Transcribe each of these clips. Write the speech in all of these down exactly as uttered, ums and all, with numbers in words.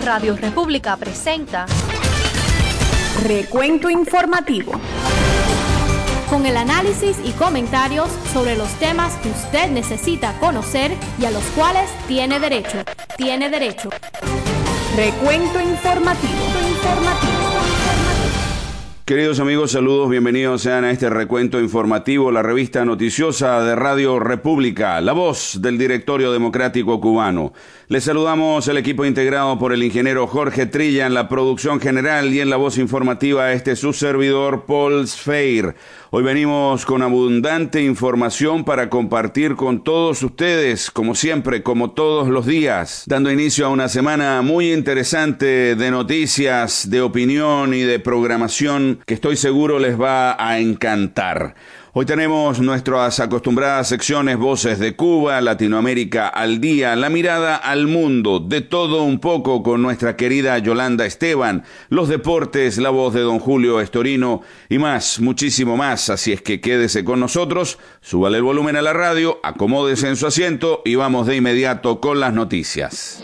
Radio República presenta Recuento Informativo, con el análisis y comentarios sobre los temas que usted necesita conocer y a los cuales tiene derecho. Tiene derecho. Recuento Informativo. Informativo. Queridos amigos, saludos, bienvenidos sean a este recuento informativo, la revista noticiosa de Radio República, la voz del Directorio Democrático Cubano. Les saludamos el equipo integrado por el ingeniero Jorge Trilla en la producción general y en la voz informativa este su servidor Paul Sfeir. Hoy venimos con abundante información para compartir con todos ustedes, como siempre, como todos los días, dando inicio a una semana muy interesante de noticias, de opinión y de programación que estoy seguro les va a encantar. Hoy tenemos nuestras acostumbradas secciones Voces de Cuba, Latinoamérica al Día, la mirada al mundo, de todo un poco con nuestra querida Yolanda Esteban, los deportes, la voz de don Julio Estorino y más, muchísimo más. Así es que quédese con nosotros, súbale el volumen a la radio, acomódese en su asiento y vamos de inmediato con las noticias.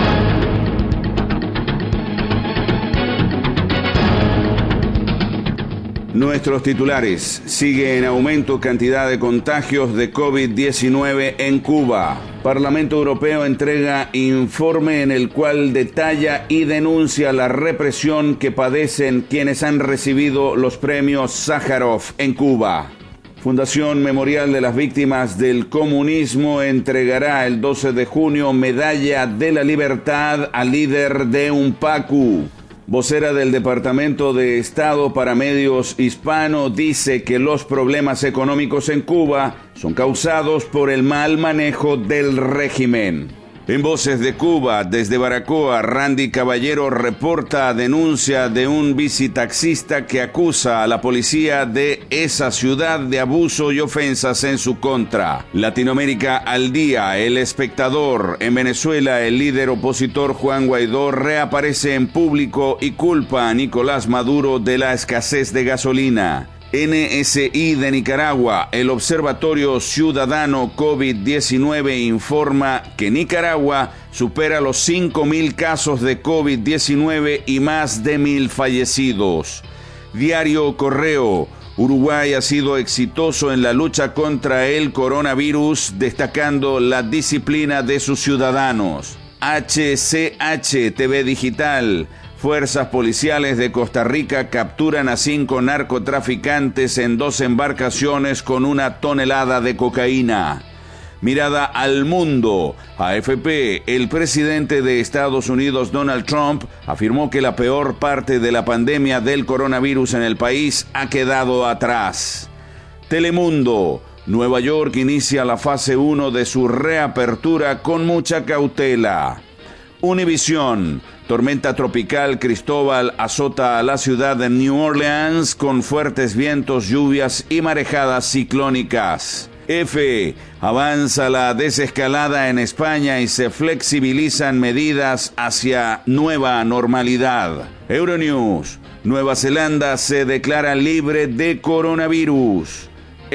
Nuestros titulares: sigue en aumento cantidad de contagios de COVID diecinueve en Cuba. Parlamento Europeo entrega informe en el cual detalla y denuncia la represión que padecen quienes han recibido los premios Sájarov en Cuba. Fundación Memorial de las Víctimas del Comunismo entregará el doce de junio Medalla de la Libertad al líder de UNPACU. Vocera del Departamento de Estado para Medios Hispano dice que los problemas económicos en Cuba son causados por el mal manejo del régimen. En Voces de Cuba, desde Baracoa, Randy Caballero reporta denuncia de un bicitaxista que acusa a la policía de esa ciudad de abuso y ofensas en su contra. Latinoamérica al Día, El Espectador. En Venezuela, el líder opositor Juan Guaidó reaparece en público y culpa a Nicolás Maduro de la escasez de gasolina. N S I de Nicaragua, el Observatorio Ciudadano COVID diecinueve informa que Nicaragua supera los cinco mil casos de COVID diecinueve y más de mil fallecidos. Diario Correo, Uruguay ha sido exitoso en la lucha contra el coronavirus, destacando la disciplina de sus ciudadanos. H C H T V Digital. Fuerzas policiales de Costa Rica capturan a cinco narcotraficantes en dos embarcaciones con una tonelada de cocaína. Mirada al mundo. A F P, el presidente de Estados Unidos, Donald Trump, afirmó que la peor parte de la pandemia del coronavirus en el país ha quedado atrás. Telemundo. Nueva York inicia la fase uno de su reapertura con mucha cautela. Univisión. Tormenta tropical Cristóbal azota a la ciudad de New Orleans con fuertes vientos, lluvias y marejadas ciclónicas. F. Avanza la desescalada en España y se flexibilizan medidas hacia nueva normalidad. Euronews. Nueva Zelanda se declara libre de coronavirus.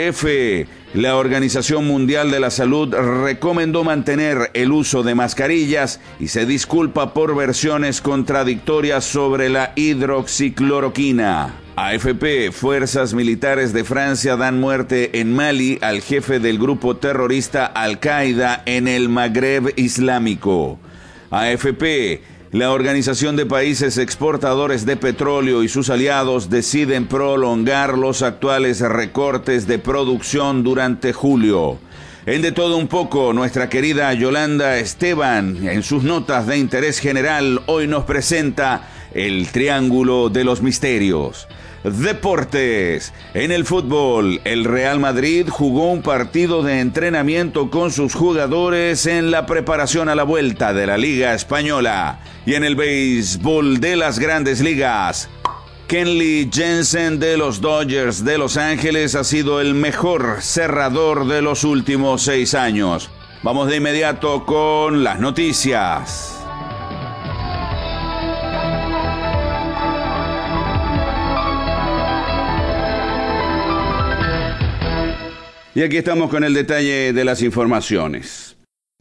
F. La Organización Mundial de la Salud recomendó mantener el uso de mascarillas y se disculpa por versiones contradictorias sobre la hidroxicloroquina. A F P, fuerzas militares de Francia dan muerte en Mali al jefe del grupo terrorista Al-Qaeda en el Magreb Islámico. A F P, la Organización de Países Exportadores de Petróleo y sus aliados deciden prolongar los actuales recortes de producción durante julio. En De Todo Un Poco, nuestra querida Yolanda Esteban, en sus notas de interés general, hoy nos presenta el Triángulo de los Misterios. Deportes. En el fútbol, el Real Madrid jugó un partido de entrenamiento con sus jugadores en la preparación a la vuelta de la Liga Española. Y en el béisbol de las Grandes Ligas, Kenley Jensen de los Dodgers de Los Ángeles ha sido el mejor cerrador de los últimos seis años. Vamos de inmediato con las noticias. Y aquí estamos con el detalle de las informaciones.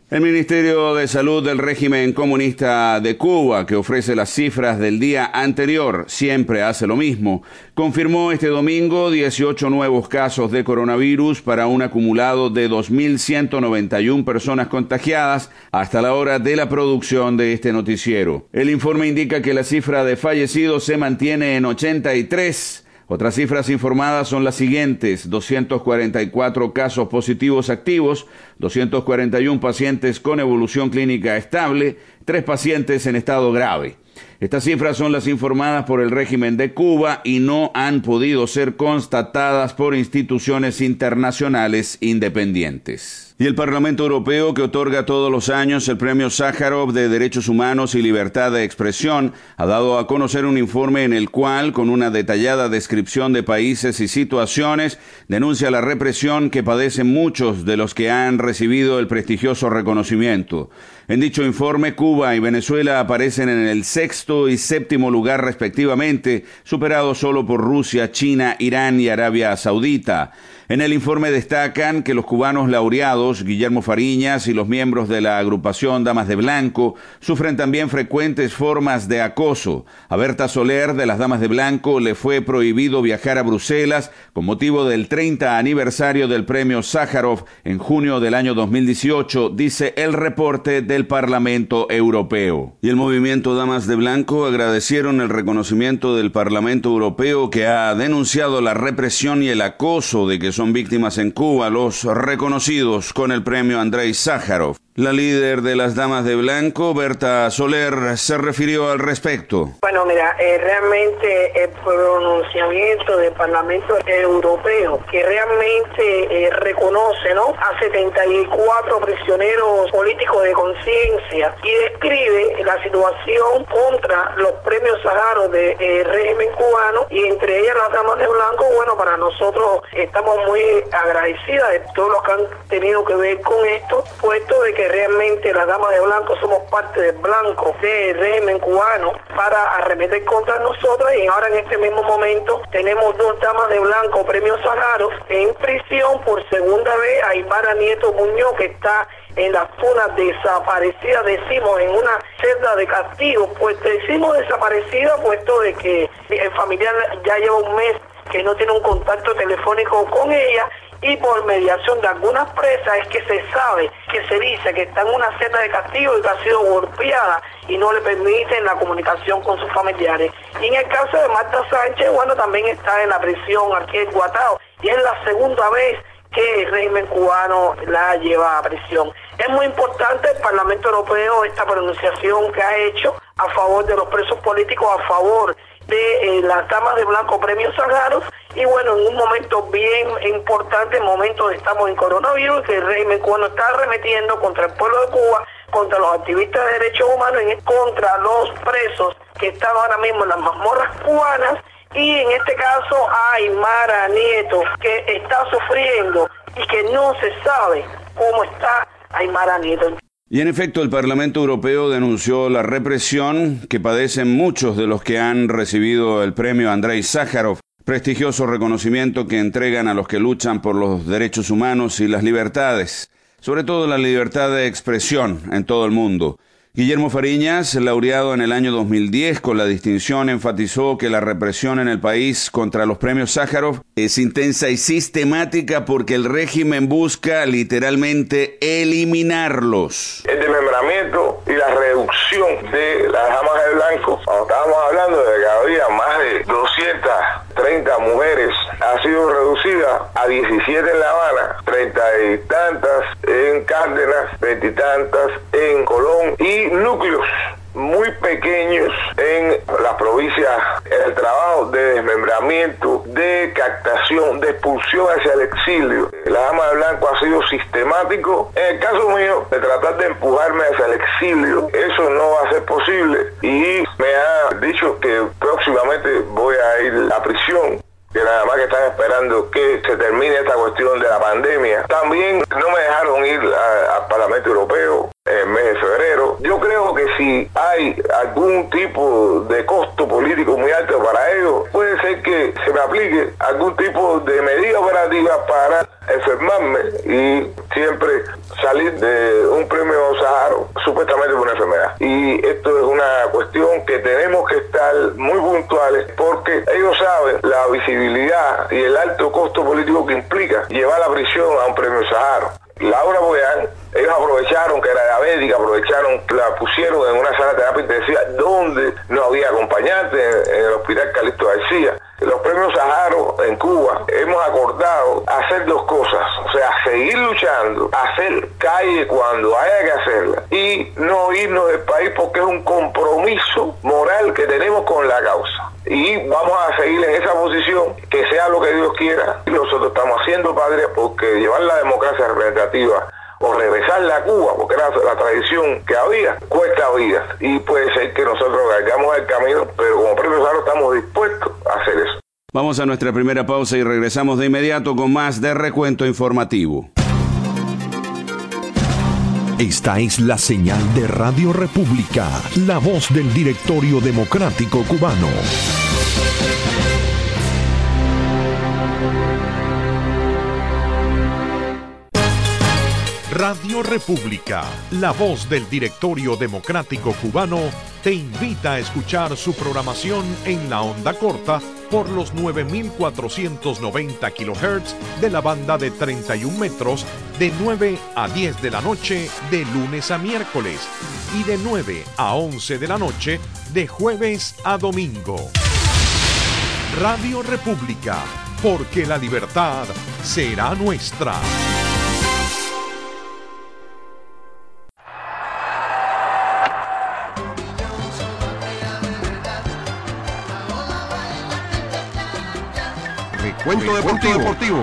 El Ministerio de Salud del régimen comunista de Cuba, que ofrece las cifras del día anterior, siempre hace lo mismo, confirmó este domingo dieciocho nuevos casos de coronavirus para un acumulado de dos mil ciento noventa y una personas contagiadas hasta la hora de la producción de este noticiero. El informe indica que la cifra de fallecidos se mantiene en ochenta y tres. Otras cifras informadas son las siguientes: doscientos cuarenta y cuatro casos positivos activos, doscientos cuarenta y uno pacientes con evolución clínica estable, tres pacientes en estado grave. Estas cifras son las informadas por el régimen de Cuba y no han podido ser constatadas por instituciones internacionales independientes. Y el Parlamento Europeo, que otorga todos los años el Premio Sájarov de Derechos Humanos y Libertad de Expresión, ha dado a conocer un informe en el cual, con una detallada descripción de países y situaciones, denuncia la represión que padecen muchos de los que han recibido el prestigioso reconocimiento. En dicho informe, Cuba y Venezuela aparecen en el sexto y séptimo lugar respectivamente, superados solo por Rusia, China, Irán y Arabia Saudita. En el informe destacan que los cubanos laureados, Guillermo Fariñas y los miembros de la agrupación Damas de Blanco, sufren también frecuentes formas de acoso. A Berta Soler, de las Damas de Blanco, le fue prohibido viajar a Bruselas con motivo del treinta aniversario del premio Sájarov en junio del año dos mil dieciocho, dice el reporte del Parlamento Europeo. Y el movimiento Damas de Blanco agradecieron el reconocimiento del Parlamento Europeo, que ha denunciado la represión y el acoso de que son víctimas en Cuba los reconocidos con el premio Andrei Sájarov. La líder de las Damas de Blanco, Berta Soler, se refirió al respecto. Bueno, mira, eh, realmente el pronunciamiento del Parlamento Europeo, que realmente eh, reconoce, ¿no?, a setenta y cuatro prisioneros políticos de conciencia y describe la situación contra los premios Sájarov del de, eh, régimen cubano, y entre ellas las Damas de Blanco. Bueno, para nosotros estamos muy agradecidas de todo lo que han tenido que ver con esto, puesto de que realmente las Damas de Blanco somos parte del blanco del régimen cubano para arremeter contra nosotras, y ahora en este mismo momento tenemos dos Damas de Blanco, premios Sájarov, en prisión por segunda vez. Aymara Nieto Muñoz, que está en la zona desaparecida, decimos en una celda de castigo, pues decimos desaparecida puesto de que el familiar ya lleva un mes que no tiene un contacto telefónico con ella, y por mediación de algunas presas es que se sabe, que se dice que está en una celda de castigo y que ha sido golpeada y no le permiten la comunicación con sus familiares. Y en el caso de Marta Sánchez, bueno, también está en la prisión aquí en Guatao, y es la segunda vez que el régimen cubano la lleva a prisión. Es muy importante el Parlamento Europeo esta pronunciación que ha hecho a favor de los presos políticos, a favor de eh, las Damas de Blanco premios Sájarov, y bueno, en un momento bien importante, en momentos estamos en coronavirus, que el régimen cubano está arremetiendo contra el pueblo de Cuba, contra los activistas de derechos humanos, y contra los presos que están ahora mismo en las mazmorras cubanas, y en este caso a Aymara Nieto, que está sufriendo y que no se sabe cómo está Aymara Nieto. Y en efecto, el Parlamento Europeo denunció la represión que padecen muchos de los que han recibido el premio Andrei Sájarov, prestigioso reconocimiento que entregan a los que luchan por los derechos humanos y las libertades, sobre todo la libertad de expresión en todo el mundo. Guillermo Fariñas, laureado en el año dos mil diez con la distinción, enfatizó que la represión en el país contra los premios Sájarov es intensa y sistemática porque el régimen busca literalmente eliminarlos. El desmembramiento y la reducción de las Damas de Blanco, cuando estábamos hablando de que había más de doscientas treinta mujeres, ha sido reducida a diecisiete en La Habana, treinta y tantas en Cárdenas, veintitantas en Colón, y núcleos muy pequeños en las provincias. El trabajo de desmembramiento, de captación, de expulsión hacia el exilio, la Dama de Blanco ha sido sistemático. En el caso mío, de tratar de empujarme hacia el exilio, eso no va a ser posible, y me ha dicho que próximamente voy a ir a prisión, que nada más que están esperando que se termine esta cuestión de la pandemia. También no me dejaron ir a, al Parlamento Europeo en el mes de febrero. Yo creo que si hay algún tipo de costo político muy alto para ellos, puede ser que se me aplique algún tipo de medida operativa para enfermarme y siempre salir de un premio Saharo supuestamente por una enfermedad. Y esto es una cuestión que tenemos que estar muy puntuales, porque ellos saben la visibilidad y el alto costo político que implica llevar a la prisión a un premio Saharo. Laura Boyan, ellos aprovecharon que era diabética, aprovecharon, la pusieron en una sala de terapia intensiva donde no había acompañante, en, en el hospital Calixto García. Los premios Saharo en Cuba hemos acordado hacer dos cosas, o sea, seguir luchando, hacer calle cuando haya que hacerla y no irnos del país, porque es un compromiso moral que tenemos con la causa. Y vamos a seguir en esa posición, que sea lo que Dios quiera. Y nosotros estamos haciendo patria, porque llevar la democracia representativa o regresarla a Cuba, porque era la tradición que había, cuesta vidas. Y puede ser que nosotros cargamos el camino, pero como Premio Saharo estamos dispuestos a hacer eso. Vamos a nuestra primera pausa y regresamos de inmediato con más de Recuento Informativo. Esta es la señal de Radio República, la voz del Directorio Democrático Cubano. Radio República, la voz del Directorio Democrático Cubano, te invita a escuchar su programación en la onda corta por los nueve mil cuatrocientos noventa kilohertz de la banda de treinta y un metros de nueve a diez de la noche de lunes a miércoles y de nueve a once de la noche de jueves a domingo. Radio República, porque la libertad será nuestra. Recuento deportivo. deportivo.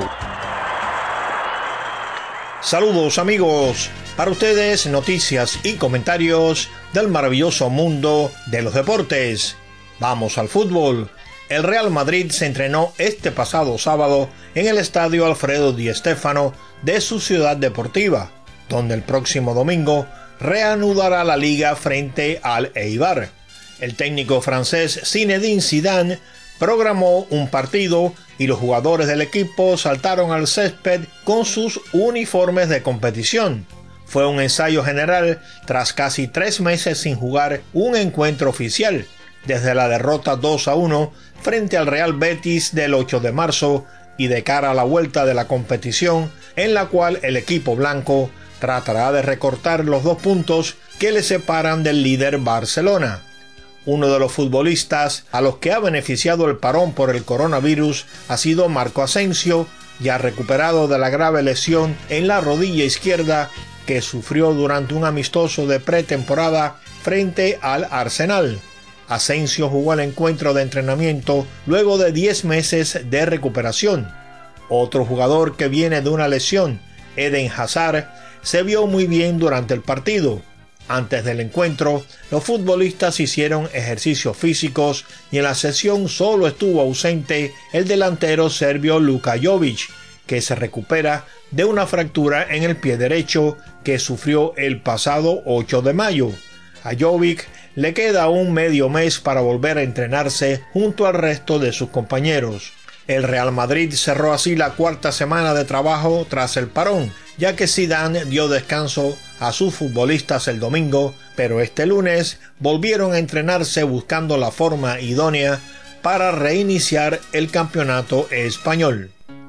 Saludos amigos, para ustedes noticias y comentarios del maravilloso mundo de los deportes. Vamos al fútbol. El Real Madrid se entrenó este pasado sábado en el estadio Alfredo Di Stéfano de su ciudad deportiva, donde el próximo domingo reanudará la liga frente al Eibar. El técnico francés Zinedine Zidane programó un partido y los jugadores del equipo saltaron al césped con sus uniformes de competición. Fue un ensayo general tras casi tres meses sin jugar un encuentro oficial, desde la derrota dos a uno frente al Real Betis del ocho de marzo y de cara a la vuelta de la competición, en la cual el equipo blanco tratará de recortar los dos puntos que le separan del líder Barcelona. Uno de los futbolistas a los que ha beneficiado el parón por el coronavirus ha sido Marco Asensio, ya recuperado de la grave lesión en la rodilla izquierda que sufrió durante un amistoso de pretemporada frente al Arsenal. Asensio jugó el encuentro de entrenamiento luego de diez meses de recuperación. Otro jugador que viene de una lesión, Eden Hazard, se vio muy bien durante el partido. Antes del encuentro, los futbolistas hicieron ejercicios físicos y en la sesión solo estuvo ausente el delantero serbio Luka Jovic, que se recupera de una fractura en el pie derecho que sufrió el pasado ocho de mayo. A Jovic le queda un medio mes para volver a entrenarse junto al resto de sus compañeros. El Real Madrid cerró así la cuarta semana de trabajo tras el parón, ya que Zidane dio descanso a sus futbolistas el domingo, pero este lunes volvieron a entrenarse buscando la forma idónea para reiniciar el campeonato español.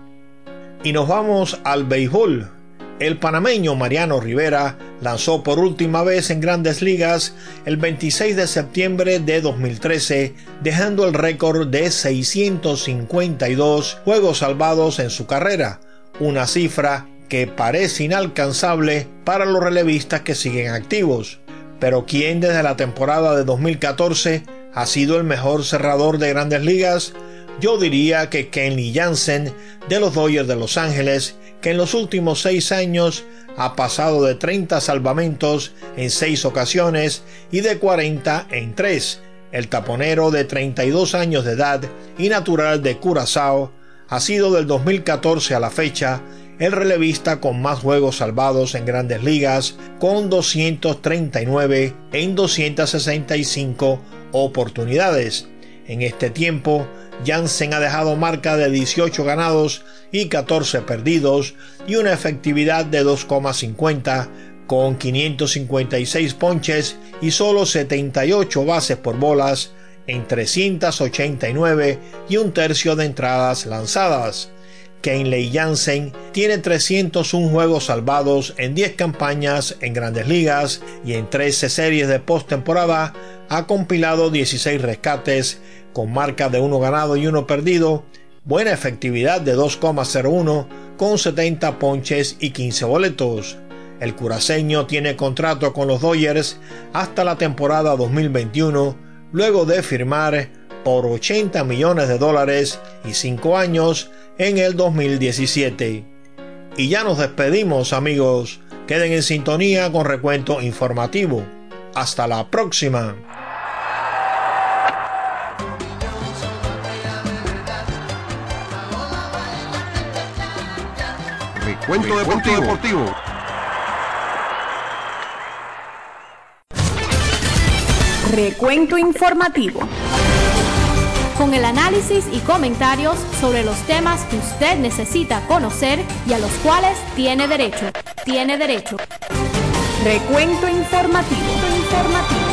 Y nos vamos al béisbol. El panameño Mariano Rivera lanzó por última vez en Grandes Ligas el veintiséis de septiembre de dos mil trece, dejando el récord de seiscientos cincuenta y dos juegos salvados en su carrera, una cifra que parece inalcanzable para los relevistas que siguen activos. Pero ¿quién desde la temporada de dos mil catorce ha sido el mejor cerrador de Grandes Ligas? Yo diría que Kenley Jansen de los Dodgers de Los Ángeles, que en los últimos seis años ha pasado de treinta salvamentos en seis ocasiones y de cuarenta en tres. El taponero de treinta y dos años de edad y natural de Curazao ha sido del dos mil catorce a la fecha el relevista con más juegos salvados en Grandes Ligas, con doscientos treinta y nueve en doscientas sesenta y cinco oportunidades. En este tiempo, Jansen ha dejado marca de dieciocho ganados y catorce perdidos y una efectividad de dos coma cincuenta con quinientos cincuenta y seis ponches y solo setenta y ocho bases por bolas en trescientas ochenta y nueve y un tercio de entradas lanzadas. Kenley Jansen tiene trescientos uno juegos salvados en diez campañas en Grandes Ligas y en trece series de postemporada ha compilado dieciséis rescates con marca de uno ganado y uno perdido, buena efectividad de dos coma cero uno con setenta ponches y quince boletos. El curaceño tiene contrato con los Dodgers hasta la temporada dos mil veintiuno, luego de firmar por ochenta millones de dólares y cinco años en el dos mil diecisiete. Y ya nos despedimos, amigos. Queden en sintonía con Recuento Informativo. Hasta la próxima. Recuento Deportivo. Deportivo. Recuento Informativo. Con el análisis y comentarios sobre los temas que usted necesita conocer y a los cuales tiene derecho. Tiene derecho. Recuento Informativo. Informativo.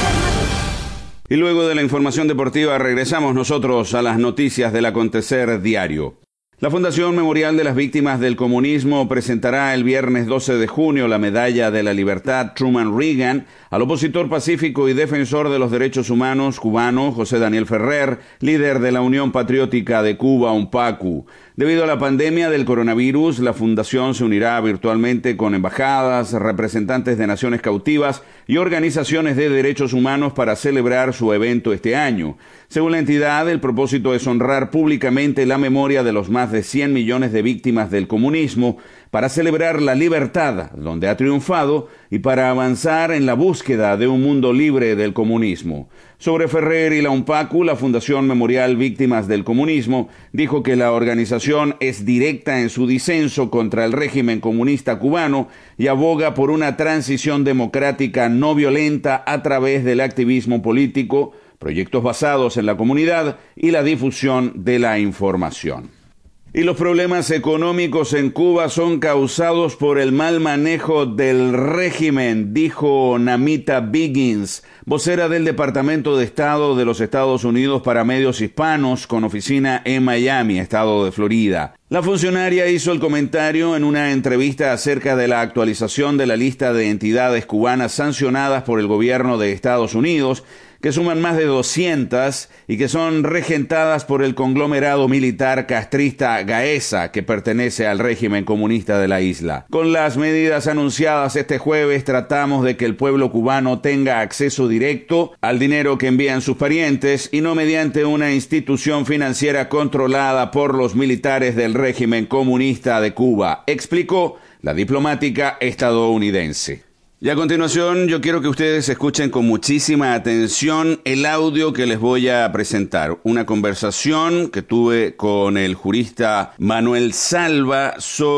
Y luego de la información deportiva regresamos nosotros a las noticias del acontecer diario. La Fundación Memorial de las Víctimas del Comunismo presentará el viernes doce de junio la Medalla de la Libertad Truman Reagan al opositor pacífico y defensor de los derechos humanos cubano José Daniel Ferrer, líder de la Unión Patriótica de Cuba, UNPACU. Debido a la pandemia del coronavirus, la fundación se unirá virtualmente con embajadas, representantes de naciones cautivas y organizaciones de derechos humanos para celebrar su evento este año. Según la entidad, el propósito es honrar públicamente la memoria de los más de cien millones de víctimas del comunismo, para celebrar la libertad donde ha triunfado y para avanzar en la búsqueda de un mundo libre del comunismo. Sobre Ferrer y la UNPACU, la Fundación Memorial Víctimas del Comunismo dijo que la organización es directa en su disenso contra el régimen comunista cubano y aboga por una transición democrática no violenta a través del activismo político, proyectos basados en la comunidad y la difusión de la información. Y los problemas económicos en Cuba son causados por el mal manejo del régimen, dijo Namita Biggins, vocera del Departamento de Estado de los Estados Unidos para medios hispanos con oficina en Miami, estado de Florida. La funcionaria hizo el comentario en una entrevista acerca de la actualización de la lista de entidades cubanas sancionadas por el gobierno de Estados Unidos, que suman más de doscientas y que son regentadas por el conglomerado militar castrista Gaesa, que pertenece al régimen comunista de la isla. Con las medidas anunciadas este jueves, tratamos de que el pueblo cubano tenga acceso directo al dinero que envían sus parientes y no mediante una institución financiera controlada por los militares del régimen comunista de Cuba, explicó la diplomática estadounidense. Y a continuación yo quiero que ustedes escuchen con muchísima atención el audio que les voy a presentar. Una conversación que tuve con el jurista Manuel Salva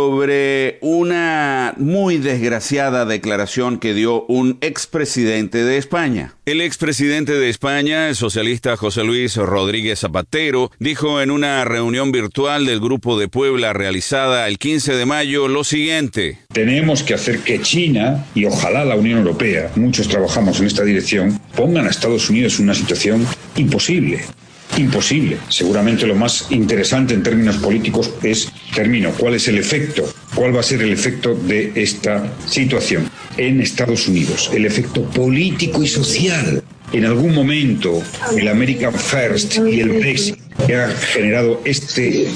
sobre una muy desgraciada declaración que dio un expresidente de España. El expresidente de España, el socialista José Luis Rodríguez Zapatero, dijo en una reunión virtual del Grupo de Puebla realizada el quince de mayo lo siguiente. Tenemos que hacer que China, y ojalá la Unión Europea, muchos trabajamos en esta dirección, pongan a Estados Unidos en una situación imposible. Imposible. Seguramente lo más interesante en términos políticos es, termino, ¿cuál es el efecto? ¿Cuál va a ser el efecto de esta situación en Estados Unidos? El efecto político y social. En algún momento, el American First y el Brexit que ha generado este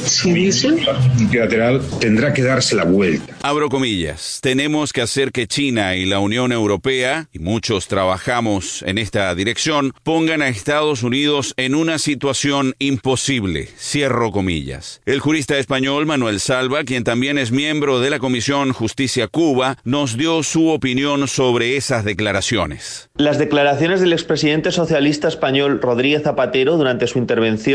multilateral tendrá que darse la vuelta. Abro comillas. Tenemos que hacer que China y la Unión Europea, y muchos trabajamos en esta dirección, pongan a Estados Unidos en una situación imposible. Cierro comillas. El jurista español Manuel Salva, quien también es miembro de la Comisión Justicia Cuba, nos dio su opinión sobre esas declaraciones. Las declaraciones del expresidente socialista español Rodríguez Zapatero durante su intervención en el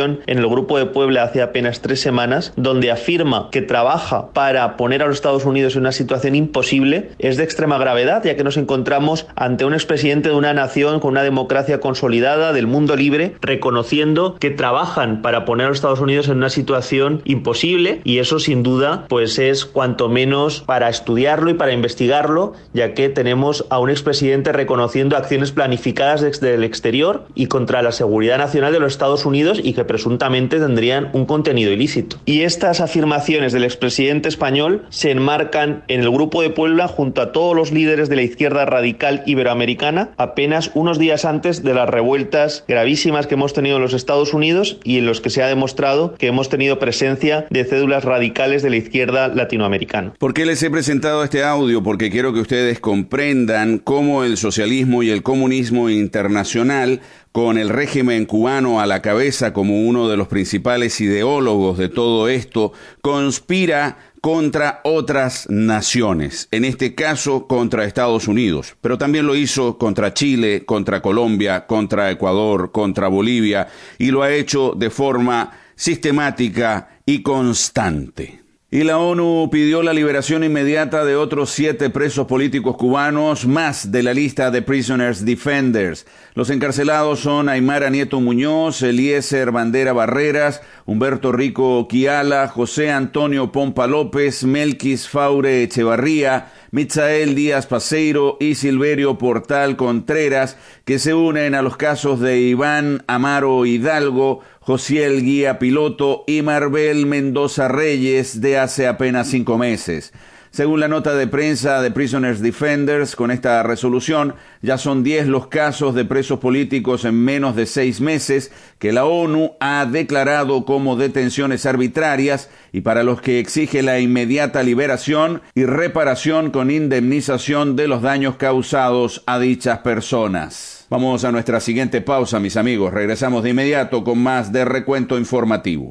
el Grupo de Puebla hace apenas tres semanas, donde afirma que trabaja para poner a los Estados Unidos en una situación imposible, es de extrema gravedad, ya que nos encontramos ante un expresidente de una nación con una democracia consolidada, del mundo libre, reconociendo que trabajan para poner a los Estados Unidos en una situación imposible, y eso sin duda pues es cuanto menos para estudiarlo y para investigarlo, ya que tenemos a un expresidente reconociendo acciones planificadas desde el exterior y contra la seguridad nacional de los Estados Unidos y que presuntamente tendrían un contenido ilícito. Y estas afirmaciones del expresidente español se enmarcan en el Grupo de Puebla junto a todos los líderes de la izquierda radical iberoamericana apenas unos días antes de las revueltas gravísimas que hemos tenido en los Estados Unidos y en los que se ha demostrado que hemos tenido presencia de cédulas radicales de la izquierda latinoamericana. ¿Por qué les he presentado este audio? Porque quiero que ustedes comprendan cómo el socialismo y el comunismo internacional, con el régimen cubano a la cabeza como uno de los principales ideólogos de todo esto, conspira contra otras naciones, en este caso contra Estados Unidos, pero también lo hizo contra Chile, contra Colombia, contra Ecuador, contra Bolivia, y lo ha hecho de forma sistemática y constante. Y la ONU pidió la liberación inmediata de otros siete presos políticos cubanos más de la lista de Prisoners Defenders. Los encarcelados son Aymara Nieto Muñoz, Eliezer Bandera Barreras, Humberto Rico Quiala, José Antonio Pompa López, Melquis Faure Echevarría, Mitzael Díaz Paseiro y Silverio Portal Contreras, que se unen a los casos de Iván Amaro Hidalgo, Josiel Guía Piloto y Marbel Mendoza Reyes de hace apenas cinco meses. Según la nota de prensa de Prisoners Defenders, con esta resolución ya son diez los casos de presos políticos en menos de seis meses que la ONU ha declarado como detenciones arbitrarias y para los que exige la inmediata liberación y reparación con indemnización de los daños causados a dichas personas. Vamos a nuestra siguiente pausa, mis amigos. Regresamos de inmediato con más de Recuento Informativo.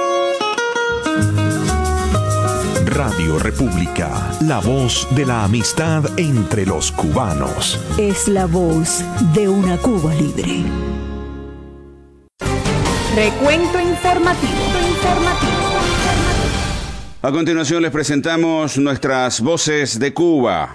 Radio República, la voz de la amistad entre los cubanos. Es la voz de una Cuba libre. Recuento informativo. informativo. A continuación les presentamos nuestras voces de Cuba.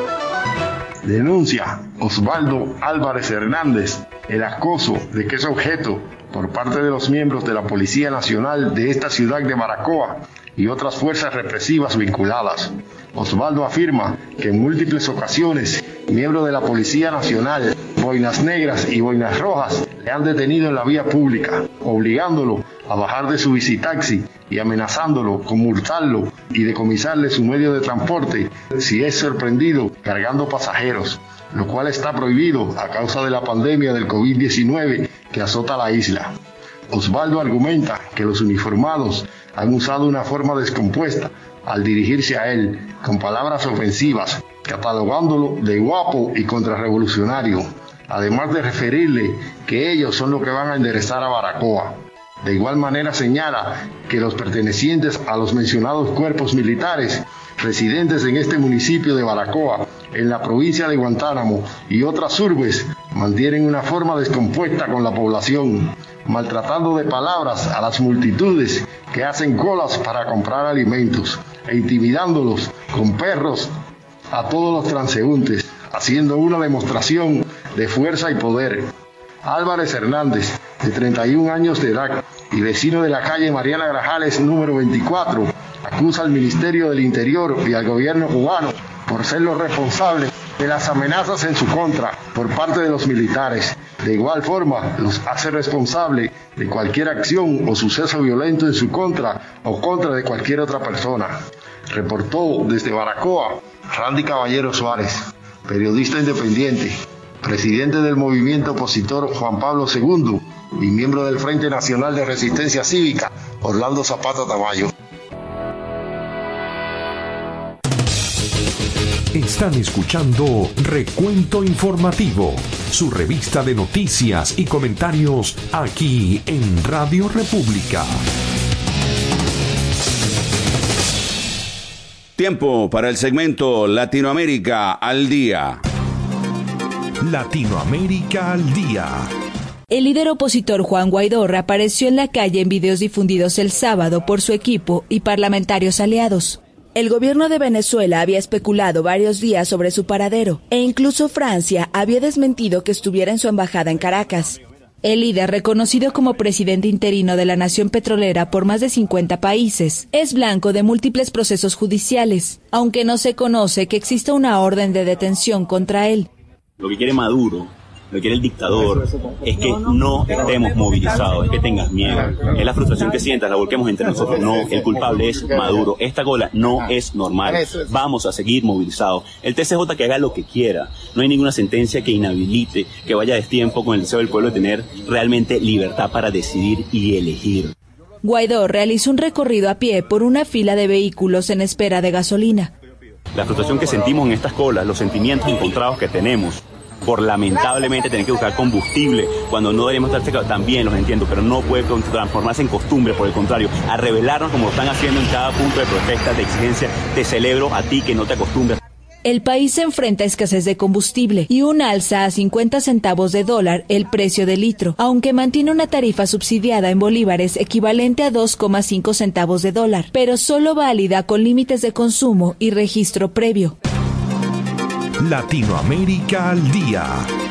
Denuncia Osvaldo Álvarez Hernández el acoso de que es objeto por parte de los miembros de la Policía Nacional de esta ciudad de Baracoa y otras fuerzas represivas vinculadas. Osvaldo afirma que en múltiples ocasiones miembros de la Policía Nacional, boinas negras y boinas rojas, le han detenido en la vía pública, obligándolo a bajar de su bicitaxi y amenazándolo con multarlo y decomisarle su medio de transporte si es sorprendido cargando pasajeros, lo cual está prohibido a causa de la pandemia del COVID diecinueve que azota la isla. Osvaldo argumenta que los uniformados han usado una forma descompuesta al dirigirse a él con palabras ofensivas, catalogándolo de guapo y contrarrevolucionario, además de referirle que ellos son los que van a enderezar a Baracoa. De igual manera señala que los pertenecientes a los mencionados cuerpos militares residentes en este municipio de Baracoa, en la provincia de Guantánamo y otras urbes, mantienen una forma descompuesta con la población, maltratando de palabras a las multitudes que hacen colas para comprar alimentos e intimidándolos con perros a todos los transeúntes, haciendo una demostración de fuerza y poder. Álvarez Hernández, de treinta y un años de edad y vecino de la calle Mariana Grajales número veinticuatro, acusa al Ministerio del Interior y al gobierno cubano por ser los responsables de las amenazas en su contra por parte de los militares. De igual forma, los hace responsable de cualquier acción o suceso violento en su contra o contra de cualquier otra persona. Reportó desde Baracoa Randy Caballero Suárez, periodista independiente, presidente del movimiento opositor Juan Pablo segundo y miembro del Frente Nacional de Resistencia Cívica, Orlando Zapata Tamayo. Están escuchando Recuento Informativo, su revista de noticias y comentarios aquí en Radio República. Tiempo para el segmento Latinoamérica al Día. Latinoamérica al Día. El líder opositor Juan Guaidó reapareció en la calle en videos difundidos el sábado por su equipo y parlamentarios aliados. El gobierno de Venezuela había especulado varios días sobre su paradero e incluso Francia había desmentido que estuviera en su embajada en Caracas. El líder, reconocido como presidente interino de la nación petrolera por más de cincuenta países, es blanco de múltiples procesos judiciales, aunque no se conoce que exista una orden de detención contra él. Lo que quiere Maduro, lo que quiere el dictador, es que no estemos movilizados, es que tengas miedo. Es la frustración que sientas, la volquemos entre nosotros. No, el culpable es Maduro. Esta cola no es normal. Vamos a seguir movilizados. El T C J que haga lo que quiera. No hay ninguna sentencia que inhabilite, que vaya a destiempo con el deseo del pueblo de tener realmente libertad para decidir y elegir. Guaidó realizó un recorrido a pie por una fila de vehículos en espera de gasolina. La frustración que sentimos en estas colas, los sentimientos encontrados que tenemos, por lamentablemente tener que buscar combustible cuando no deberíamos estar secados, también los entiendo, pero no puede transformarse en costumbre, por el contrario, a rebelarnos como lo están haciendo en cada punto de protesta, de exigencia. Te celebro a ti que no te acostumbras. El país se enfrenta a escasez de combustible y un alza a cincuenta centavos de dólar el precio del litro, aunque mantiene una tarifa subsidiada en bolívares equivalente a dos coma cinco centavos de dólar, pero solo válida con límites de consumo y registro previo. Latinoamérica al día.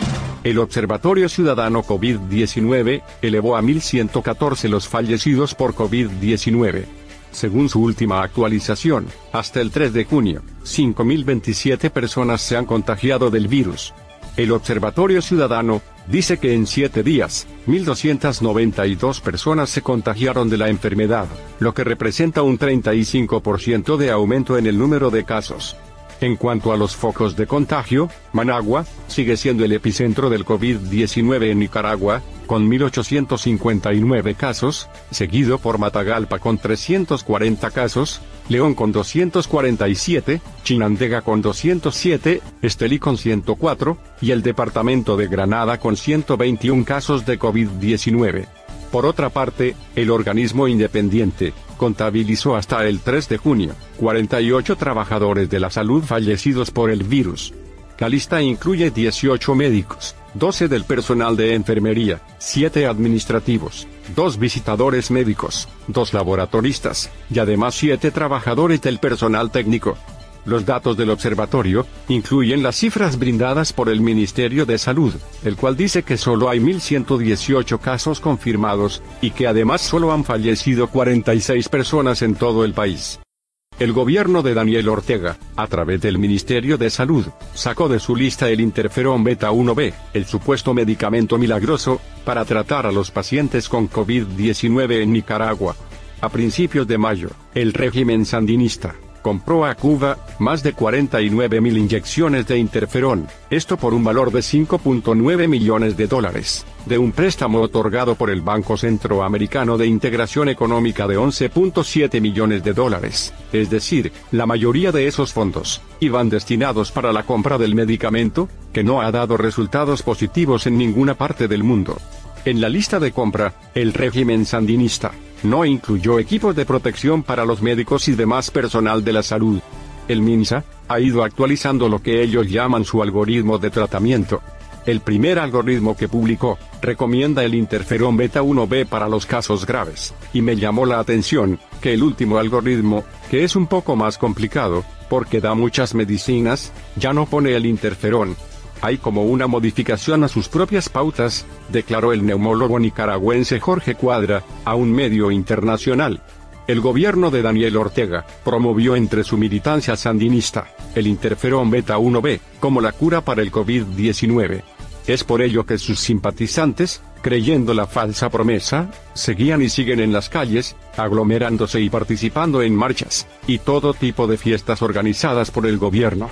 El Observatorio Ciudadano COVID diecinueve elevó a mil ciento catorce los fallecidos por COVID diecinueve. Según su última actualización, hasta el tres de junio, cinco mil veintisiete personas se han contagiado del virus. El Observatorio Ciudadano dice que en siete días, mil doscientas noventa y dos personas se contagiaron de la enfermedad, lo que representa un treinta y cinco por ciento de aumento en el número de casos. En cuanto a los focos de contagio, Managua sigue siendo el epicentro del COVID diecinueve en Nicaragua, con mil ochocientos cincuenta y nueve casos, seguido por Matagalpa con trescientos cuarenta casos, León con doscientos cuarenta y siete, Chinandega con doscientos siete, Estelí con ciento cuatro, y el departamento de Granada con ciento veintiún casos de COVID diecinueve. Por otra parte, el organismo independiente contabilizó hasta el tres de junio, cuarenta y ocho trabajadores de la salud fallecidos por el virus. La lista incluye dieciocho médicos, doce del personal de enfermería, siete administrativos, dos visitadores médicos, dos laboratoristas, y además siete trabajadores del personal técnico. Los datos del observatorio incluyen las cifras brindadas por el Ministerio de Salud, el cual dice que solo hay mil ciento dieciocho casos confirmados, y que además solo han fallecido cuarenta y seis personas en todo el país. El gobierno de Daniel Ortega, a través del Ministerio de Salud, sacó de su lista el interferón beta uno B, el supuesto medicamento milagroso, para tratar a los pacientes con COVID diecinueve en Nicaragua. A principios de mayo, el régimen sandinista compró a Cuba más de cuarenta y nueve mil inyecciones de interferón, esto por un valor de cinco punto nueve millones de dólares, de un préstamo otorgado por el Banco Centroamericano de Integración Económica de once punto siete millones de dólares, es decir, la mayoría de esos fondos iban destinados para la compra del medicamento, que no ha dado resultados positivos en ninguna parte del mundo. En la lista de compra, el régimen sandinista no incluyó equipos de protección para los médicos y demás personal de la salud. El MINSA ha ido actualizando lo que ellos llaman su algoritmo de tratamiento. El primer algoritmo que publicó recomienda el interferón beta uno B para los casos graves, y me llamó la atención que el último algoritmo, que es un poco más complicado, porque da muchas medicinas, ya no pone el interferón. Hay como una modificación a sus propias pautas, declaró el neumólogo nicaragüense Jorge Cuadra a un medio internacional. El gobierno de Daniel Ortega promovió entre su militancia sandinista el interferón beta uno B como la cura para el COVID diecinueve. Es por ello que sus simpatizantes, creyendo la falsa promesa, seguían y siguen en las calles, aglomerándose y participando en marchas y todo tipo de fiestas organizadas por el gobierno.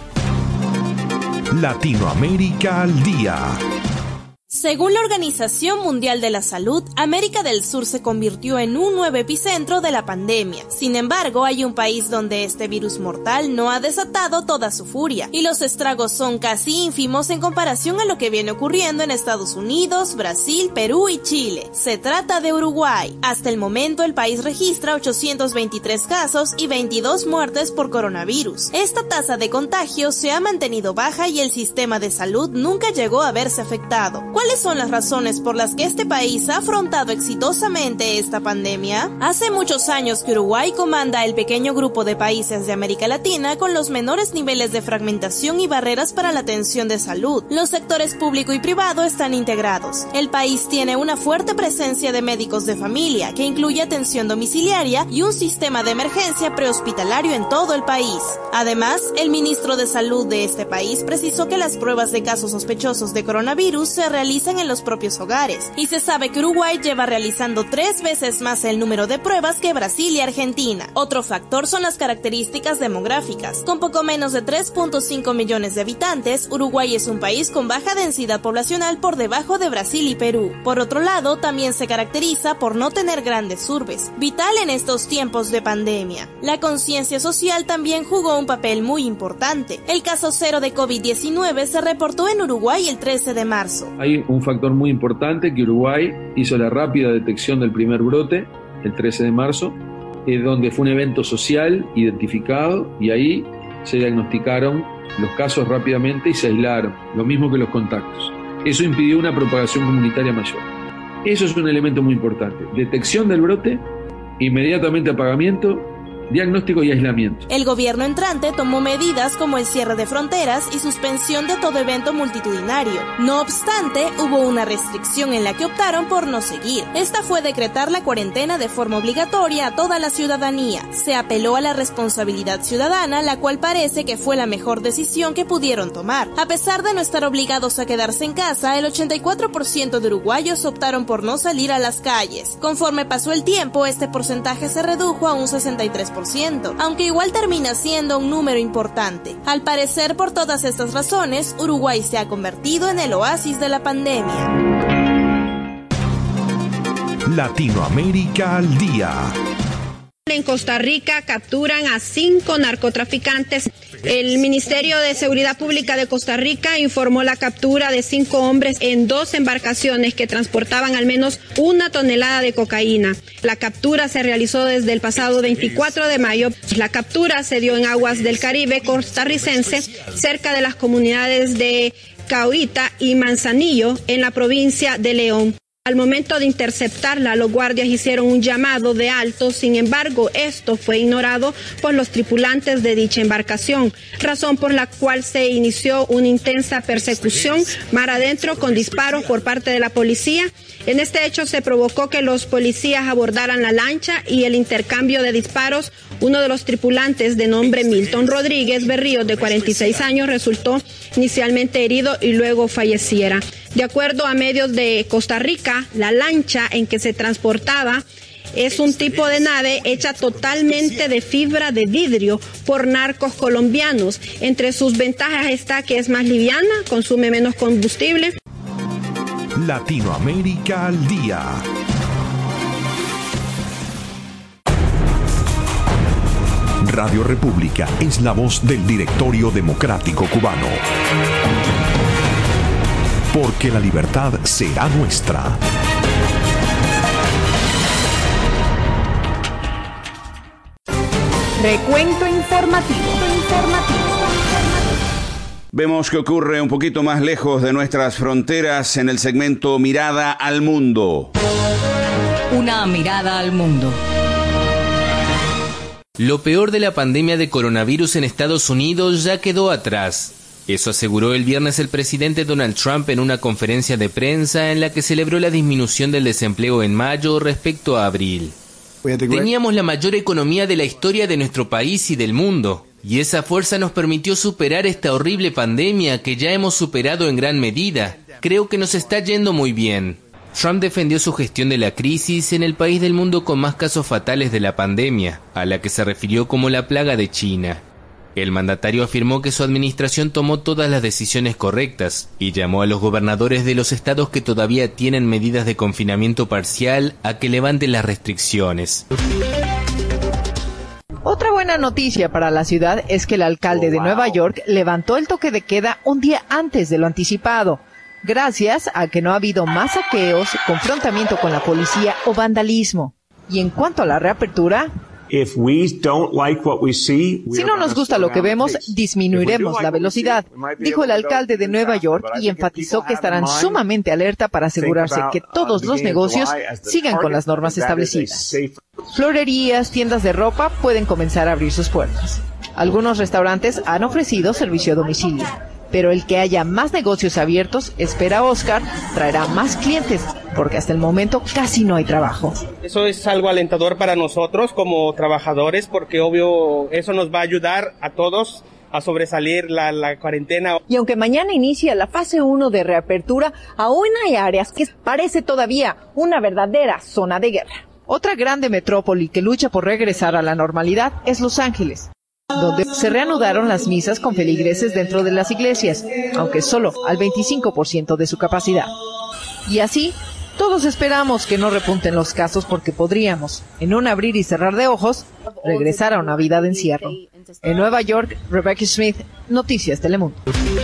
Latinoamérica al día. Según la Organización Mundial de la Salud, América del Sur se convirtió en un nuevo epicentro de la pandemia. Sin embargo, hay un país donde este virus mortal no ha desatado toda su furia, y los estragos son casi ínfimos en comparación a lo que viene ocurriendo en Estados Unidos, Brasil, Perú y Chile. Se trata de Uruguay. Hasta el momento, el país registra ochocientos veintitrés casos y veintidós muertes por coronavirus. Esta tasa de contagio se ha mantenido baja y el sistema de salud nunca llegó a verse afectado. ¿Cuál ¿Cuáles son las razones por las que este país ha afrontado exitosamente esta pandemia? Hace muchos años que Uruguay comanda el pequeño grupo de países de América Latina con los menores niveles de fragmentación y barreras para la atención de salud. Los sectores público y privado están integrados. El país tiene una fuerte presencia de médicos de familia, que incluye atención domiciliaria y un sistema de emergencia prehospitalario en todo el país. Además, el ministro de Salud de este país precisó que las pruebas de casos sospechosos de coronavirus se realizan en los propios hogares, y se sabe que Uruguay lleva realizando tres veces más el número de pruebas que Brasil y Argentina. Otro factor son las características demográficas. Con poco menos de tres punto cinco millones de habitantes, Uruguay es un país con baja densidad poblacional por debajo de Brasil y Perú. Por otro lado, también se caracteriza por no tener grandes urbes, vital en estos tiempos de pandemia. La conciencia social también jugó un papel muy importante. El caso cero de COVID diecinueve se reportó en Uruguay el trece de marzo. Hay un factor muy importante que Uruguay hizo la rápida detección del primer brote, el trece de marzo, eh, donde fue un evento social identificado y ahí se diagnosticaron los casos rápidamente y se aislaron, lo mismo que los contactos. Eso impidió una propagación comunitaria mayor. Eso es un elemento muy importante. Detección del brote, inmediatamente apagamiento, diagnóstico y aislamiento. El gobierno entrante tomó medidas como el cierre de fronteras y suspensión de todo evento multitudinario. No obstante, hubo una restricción en la que optaron por no seguir. Esta fue decretar la cuarentena de forma obligatoria a toda la ciudadanía. Se apeló a la responsabilidad ciudadana, la cual parece que fue la mejor decisión que pudieron tomar. A pesar de no estar obligados a quedarse en casa, el ochenta y cuatro por ciento de uruguayos optaron por no salir a las calles. Conforme pasó el tiempo, este porcentaje se redujo a un sesenta y tres por ciento, aunque igual termina siendo un número importante. Al parecer, por todas estas razones, Uruguay se ha convertido en el oasis de la pandemia. Latinoamérica al día. En Costa Rica capturan a cinco narcotraficantes. El Ministerio de Seguridad Pública de Costa Rica informó la captura de cinco hombres en dos embarcaciones que transportaban al menos una tonelada de cocaína. La captura se realizó desde el pasado veinticuatro de mayo. La captura se dio en aguas del Caribe costarricense, cerca de las comunidades de Cauita y Manzanillo, en la provincia de León. Al momento de interceptarla, los guardias hicieron un llamado de alto, sin embargo, esto fue ignorado por los tripulantes de dicha embarcación, razón por la cual se inició una intensa persecución mar adentro con disparos por parte de la policía. En este hecho se provocó que los policías abordaran la lancha y el intercambio de disparos. Uno de los tripulantes, de nombre Milton Rodríguez Berríos, de cuarenta y seis años, resultó inicialmente herido y luego falleciera. De acuerdo a medios de Costa Rica, la lancha en que se transportaba es un tipo de nave hecha totalmente de fibra de vidrio por narcos colombianos. Entre sus ventajas está que es más liviana, consume menos combustible. Latinoamérica al día. Radio República es la voz del Directorio Democrático Cubano. Porque la libertad será nuestra. Recuento informativo. informativo. Vemos que ocurre un poquito más lejos de nuestras fronteras en el segmento Mirada al Mundo. Una mirada al mundo. Lo peor de la pandemia de coronavirus en Estados Unidos ya quedó atrás. Eso aseguró el viernes el presidente Donald Trump en una conferencia de prensa en la que celebró la disminución del desempleo en mayo respecto a abril. Teníamos la mayor economía de la historia de nuestro país y del mundo, y esa fuerza nos permitió superar esta horrible pandemia que ya hemos superado en gran medida. Creo que nos está yendo muy bien. Trump defendió su gestión de la crisis en el país del mundo con más casos fatales de la pandemia, a la que se refirió como la plaga de China. El mandatario afirmó que su administración tomó todas las decisiones correctas y llamó a los gobernadores de los estados que todavía tienen medidas de confinamiento parcial a que levanten las restricciones. Otra buena noticia para la ciudad es que el alcalde de Nueva York levantó el toque de queda un día antes de lo anticipado, gracias a que no ha habido más saqueos, confrontamiento con la policía o vandalismo. Y en cuanto a la reapertura, Si no nos gusta lo que vemos, disminuiremos la velocidad, dijo el alcalde de Nueva York y enfatizó que estarán sumamente alerta para asegurarse que todos los negocios sigan con las normas establecidas. Florerías, tiendas de ropa pueden comenzar a abrir sus puertas. Algunos restaurantes han ofrecido servicio a domicilio, pero el que haya más negocios abiertos, espera Oscar, traerá más clientes, porque hasta el momento casi no hay trabajo. Eso es algo alentador para nosotros como trabajadores, porque obvio eso nos va a ayudar a todos a sobresalir la, la cuarentena. Y aunque mañana inicia la fase uno de reapertura, aún hay áreas que parece todavía una verdadera zona de guerra. Otra grande metrópoli que lucha por regresar a la normalidad es Los Ángeles, donde se reanudaron las misas con feligreses dentro de las iglesias, aunque solo al veinticinco por ciento de su capacidad. Y así, todos esperamos que no repunten los casos porque podríamos, en un abrir y cerrar de ojos, regresar a una vida de encierro. En Nueva York, Rebecca Smith, Noticias Telemundo.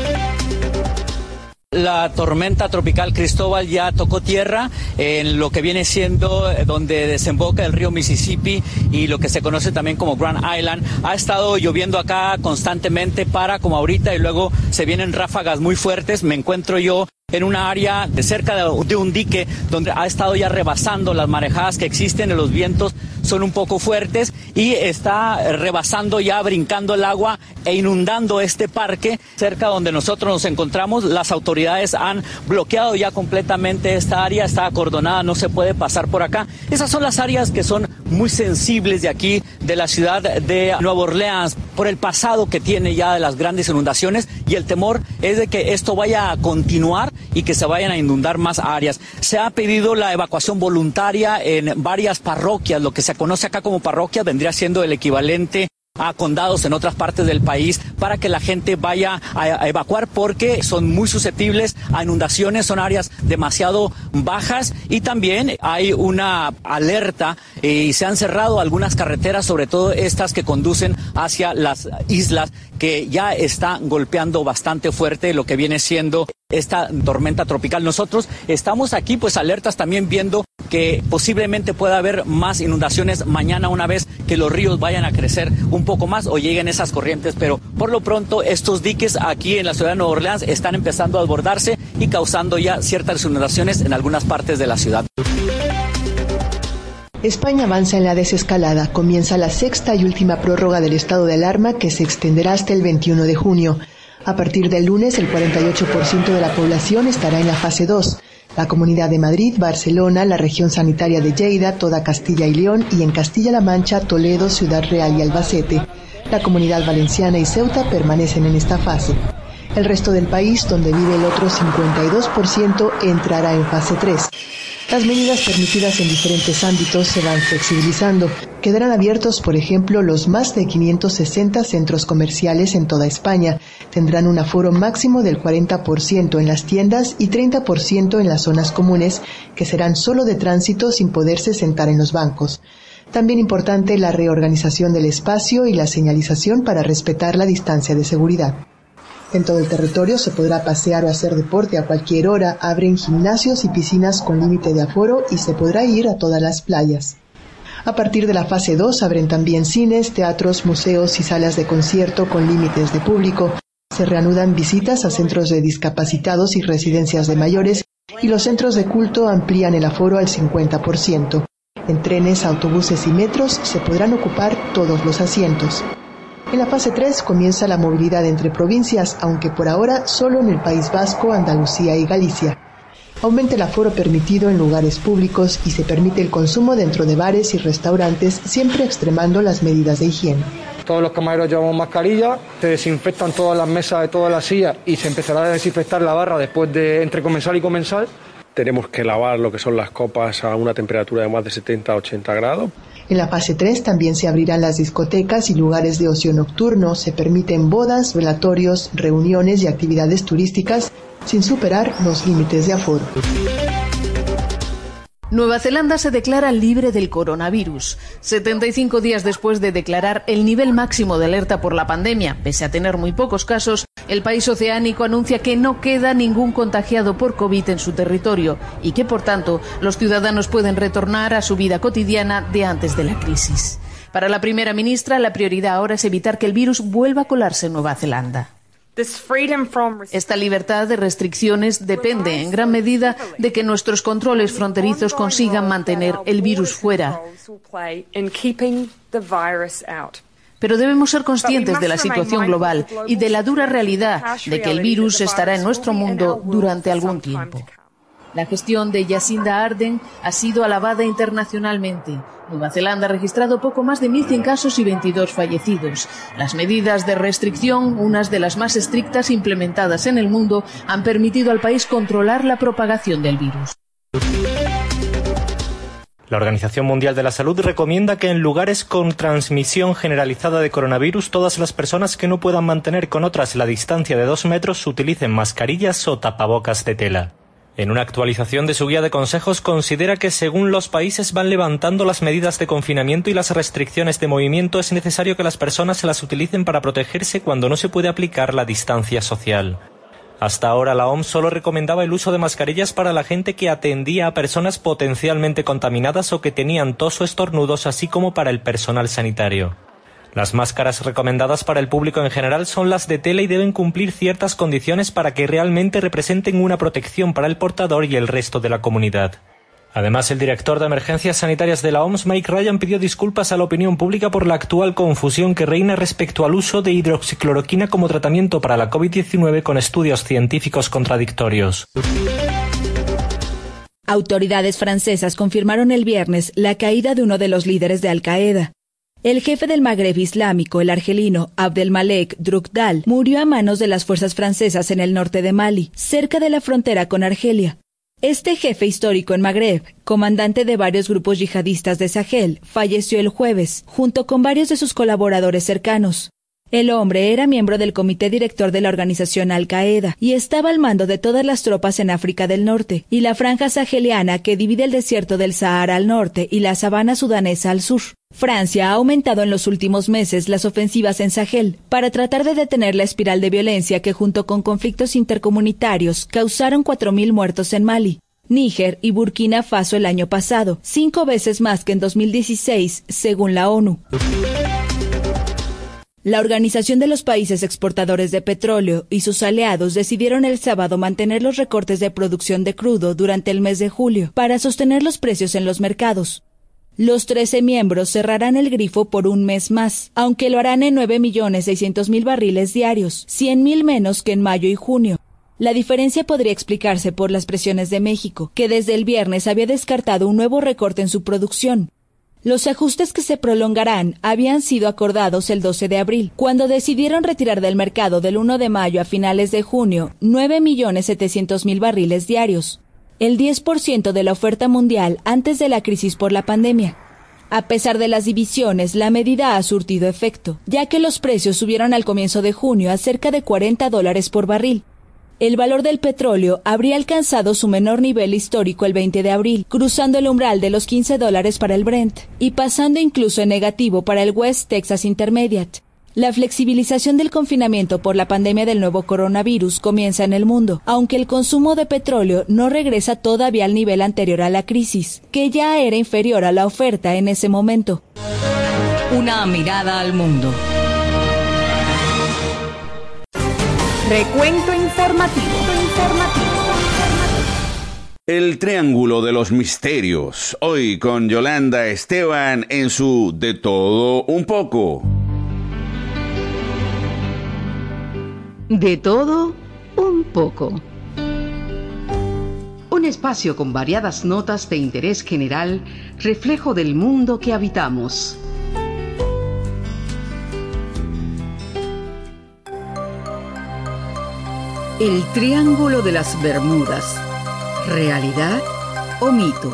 La tormenta tropical Cristóbal ya tocó tierra en lo que viene siendo donde desemboca el río Mississippi y lo que se conoce también como Grand Island. Ha estado lloviendo acá constantemente, para como ahorita, y luego se vienen ráfagas muy fuertes. Me encuentro yo en una área de cerca de, de un dique donde ha estado ya rebasando las marejadas que existen, y los vientos son un poco fuertes y está rebasando ya, brincando el agua e inundando este parque cerca donde nosotros nos encontramos. Las autoridades han bloqueado ya completamente esta área, está acordonada, no se puede pasar por acá. Esas son las áreas que son muy sensibles de aquí, de la ciudad de Nueva Orleans, por el pasado que tiene ya de las grandes inundaciones, y el temor es de que esto vaya a continuar y que se vayan a inundar más áreas. Se ha pedido la evacuación voluntaria en varias parroquias. Lo que se conoce acá como parroquia vendría siendo el equivalente a condados en otras partes del país, para que la gente vaya a, a evacuar, porque son muy susceptibles a inundaciones, son áreas demasiado bajas, y también hay una alerta eh, y se han cerrado algunas carreteras, sobre todo estas que conducen hacia las islas, que ya están golpeando bastante fuerte lo que viene siendo esta tormenta tropical. Nosotros estamos aquí pues alertas, también viendo que posiblemente pueda haber más inundaciones mañana, una vez que los ríos vayan a crecer un poco más o lleguen esas corrientes, pero por lo pronto estos diques aquí en la ciudad de Nueva Orleans están empezando a desbordarse y causando ya ciertas inundaciones en algunas partes de la ciudad. España avanza en la desescalada. Comienza la sexta y última prórroga del estado de alarma, que se extenderá hasta el veintiuno de junio. A partir del lunes, el cuarenta y ocho por ciento de la población estará en la fase dos. La Comunidad de Madrid, Barcelona, la región sanitaria de Lleida, toda Castilla y León, y en Castilla-La Mancha, Toledo, Ciudad Real y Albacete. La Comunidad Valenciana y Ceuta permanecen en esta fase. El resto del país, donde vive el otro cincuenta y dos por ciento, entrará en fase tres. Las medidas permitidas en diferentes ámbitos se van flexibilizando. Quedarán abiertos, por ejemplo, los más de quinientos sesenta centros comerciales en toda España. Tendrán un aforo máximo del cuarenta por ciento en las tiendas y treinta por ciento en las zonas comunes, que serán solo de tránsito sin poderse sentar en los bancos. También importante la reorganización del espacio y la señalización para respetar la distancia de seguridad. En todo el territorio se podrá pasear o hacer deporte a cualquier hora, abren gimnasios y piscinas con límite de aforo y se podrá ir a todas las playas. A partir de la fase dos abren también cines, teatros, museos y salas de concierto con límites de público. Se reanudan visitas a centros de discapacitados y residencias de mayores, y los centros de culto amplían el aforo al cincuenta por ciento. En trenes, autobuses y metros se podrán ocupar todos los asientos. En la fase tres comienza la movilidad entre provincias, aunque por ahora solo en el País Vasco, Andalucía y Galicia. Aumenta el aforo permitido en lugares públicos y se permite el consumo dentro de bares y restaurantes, siempre extremando las medidas de higiene. Todos los camareros llevamos mascarilla, se desinfectan todas las mesas de todas las sillas y se empezará a desinfectar la barra después de entre comensal y comensal. Tenemos que lavar lo que son las copas a una temperatura de más de setenta a ochenta grados. En la fase tres también se abrirán las discotecas y lugares de ocio nocturno. Se permiten bodas, velatorios, reuniones y actividades turísticas sin superar los límites de aforo. Nueva Zelanda se declara libre del coronavirus. setenta y cinco días después de declarar el nivel máximo de alerta por la pandemia, pese a tener muy pocos casos, el país oceánico anuncia que no queda ningún contagiado por COVID en su territorio y que, por tanto, los ciudadanos pueden retornar a su vida cotidiana de antes de la crisis. Para la primera ministra, la prioridad ahora es evitar que el virus vuelva a colarse en Nueva Zelanda. Esta libertad de restricciones depende en gran medida de que nuestros controles fronterizos consigan mantener el virus fuera. Pero debemos ser conscientes de la situación global y de la dura realidad de que el virus estará en nuestro mundo durante algún tiempo. La gestión de Jacinda Ardern ha sido alabada internacionalmente. Nueva Zelanda ha registrado poco más de mil cien casos y veintidós fallecidos. Las medidas de restricción, unas de las más estrictas implementadas en el mundo, han permitido al país controlar la propagación del virus. La Organización Mundial de la Salud recomienda que en lugares con transmisión generalizada de coronavirus, todas las personas que no puedan mantener con otras la distancia de dos metros utilicen mascarillas o tapabocas de tela. En una actualización de su guía de consejos, considera que según los países van levantando las medidas de confinamiento y las restricciones de movimiento, es necesario que las personas se las utilicen para protegerse cuando no se puede aplicar la distancia social. Hasta ahora la O M S solo recomendaba el uso de mascarillas para la gente que atendía a personas potencialmente contaminadas o que tenían tos o estornudos, así como para el personal sanitario. Las máscaras recomendadas para el público en general son las de tela y deben cumplir ciertas condiciones para que realmente representen una protección para el portador y el resto de la comunidad. Además, el director de Emergencias Sanitarias de la O M S, Mike Ryan, pidió disculpas a la opinión pública por la actual confusión que reina respecto al uso de hidroxicloroquina como tratamiento para la COVID diecinueve con estudios científicos contradictorios. Autoridades francesas confirmaron el viernes la caída de uno de los líderes de Al-Qaeda. El jefe del Magreb islámico, el argelino Abdelmalek Drukdal, murió a manos de las fuerzas francesas en el norte de Mali, cerca de la frontera con Argelia. Este jefe histórico en Magreb, comandante de varios grupos yihadistas de Sahel, falleció el jueves, junto con varios de sus colaboradores cercanos. El hombre era miembro del comité director de la organización Al-Qaeda y estaba al mando de todas las tropas en África del Norte y la franja saheliana que divide el desierto del Sahara al norte y la sabana sudanesa al sur. Francia ha aumentado en los últimos meses las ofensivas en Sahel para tratar de detener la espiral de violencia que junto con conflictos intercomunitarios causaron cuatro mil muertos en Mali, Níger y Burkina Faso el año pasado, cinco veces más que en dos mil dieciséis, según la ONU. La Organización de los Países Exportadores de Petróleo y sus aliados decidieron el sábado mantener los recortes de producción de crudo durante el mes de julio para sostener los precios en los mercados. Los trece miembros cerrarán el grifo por un mes más, aunque lo harán en nueve millones seiscientos mil barriles diarios, cien mil menos que en mayo y junio. La diferencia podría explicarse por las presiones de México, que desde el viernes había descartado un nuevo recorte en su producción. Los ajustes que se prolongarán habían sido acordados el doce de abril, cuando decidieron retirar del mercado del uno de mayo a finales de junio nueve millones setecientos mil barriles diarios, el diez por ciento de la oferta mundial antes de la crisis por la pandemia. A pesar de las divisiones, la medida ha surtido efecto, ya que los precios subieron al comienzo de junio a cerca de cuarenta dólares por barril. El valor del petróleo habría alcanzado su menor nivel histórico el veinte de abril, cruzando el umbral de los quince dólares para el Brent y pasando incluso en negativo para el West Texas Intermediate. La flexibilización del confinamiento por la pandemia del nuevo coronavirus comienza en el mundo, aunque el consumo de petróleo no regresa todavía al nivel anterior a la crisis, que ya era inferior a la oferta en ese momento. Una mirada al mundo. Recuento informativo. informativo. El Triángulo de los Misterios. Hoy con Yolanda Esteban en su De Todo Un Poco. De todo un poco. Un espacio con variadas notas de interés general, reflejo del mundo que habitamos. El Triángulo de las Bermudas. ¿Realidad o mito?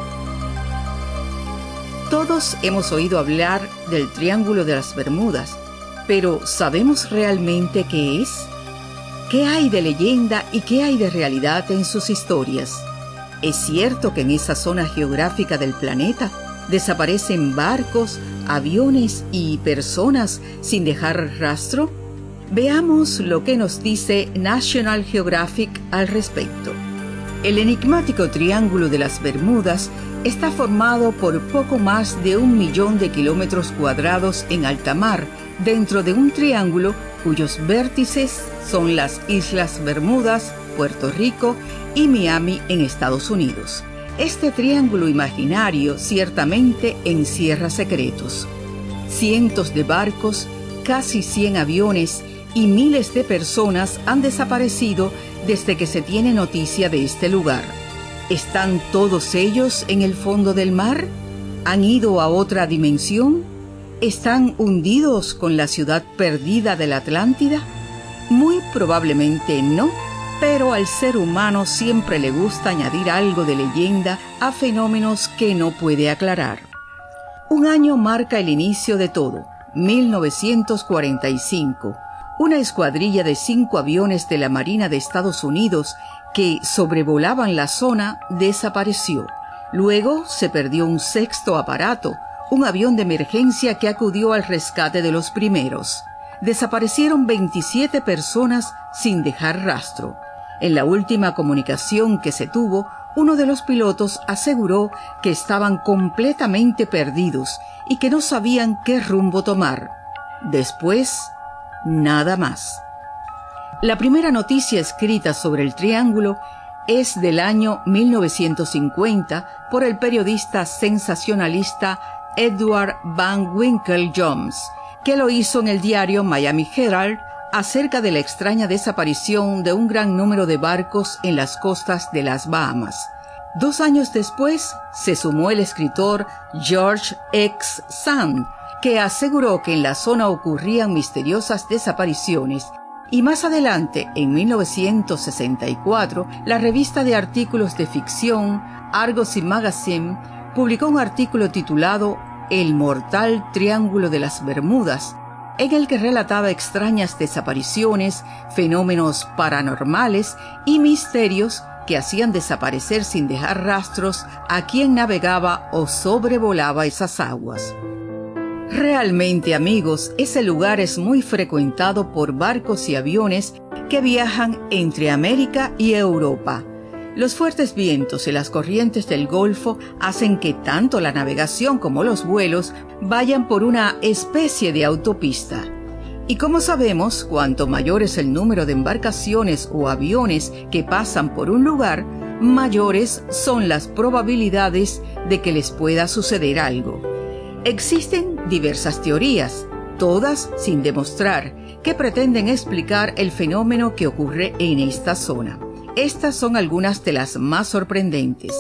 Todos hemos oído hablar del Triángulo de las Bermudas, pero ¿sabemos realmente qué es? ¿Qué hay de leyenda y qué hay de realidad en sus historias? ¿Es cierto que en esa zona geográfica del planeta desaparecen barcos, aviones y personas sin dejar rastro? Veamos lo que nos dice National Geographic al respecto. El enigmático Triángulo de las Bermudas está formado por poco más de un millón de kilómetros cuadrados en alta mar, dentro de un triángulo cuyos vértices son las Islas Bermudas, Puerto Rico y Miami en Estados Unidos. Este triángulo imaginario ciertamente encierra secretos. Cientos de barcos, casi cien aviones y miles de personas han desaparecido desde que se tiene noticia de este lugar. ¿Están todos ellos en el fondo del mar? ¿Han ido a otra dimensión? ¿Están hundidos con la ciudad perdida de la Atlántida? Muy probablemente no, pero al ser humano siempre le gusta añadir algo de leyenda a fenómenos que no puede aclarar. Un año marca el inicio de todo, mil novecientos cuarenta y cinco. Una escuadrilla de cinco aviones de la Marina de Estados Unidos que sobrevolaban la zona desapareció. Luego se perdió un sexto aparato, un avión de emergencia que acudió al rescate de los primeros. Desaparecieron veintisiete personas sin dejar rastro. En la última comunicación que se tuvo, uno de los pilotos aseguró que estaban completamente perdidos y que no sabían qué rumbo tomar. Después, nada más. La primera noticia escrita sobre el triángulo es del año mil novecientos cincuenta por el periodista sensacionalista Edward Van Winkle Jones, que lo hizo en el diario Miami Herald acerca de la extraña desaparición de un gran número de barcos en las costas de las Bahamas. Dos años después se sumó el escritor George X. Sand, que aseguró que en la zona ocurrían misteriosas desapariciones. Y más adelante, en mil novecientos sesenta y cuatro, la revista de artículos de ficción Argosy Magazine publicó un artículo titulado El mortal Triángulo de las Bermudas, en el que relataba extrañas desapariciones, fenómenos paranormales y misterios que hacían desaparecer sin dejar rastros a quien navegaba o sobrevolaba esas aguas. Realmente, amigos, ese lugar es muy frecuentado por barcos y aviones que viajan entre América y Europa. Los fuertes vientos y las corrientes del Golfo hacen que tanto la navegación como los vuelos vayan por una especie de autopista. Y como sabemos, cuanto mayor es el número de embarcaciones o aviones que pasan por un lugar, mayores son las probabilidades de que les pueda suceder algo. Existen diversas teorías, todas sin demostrar, que pretenden explicar el fenómeno que ocurre en esta zona. Estas son algunas de las más sorprendentes.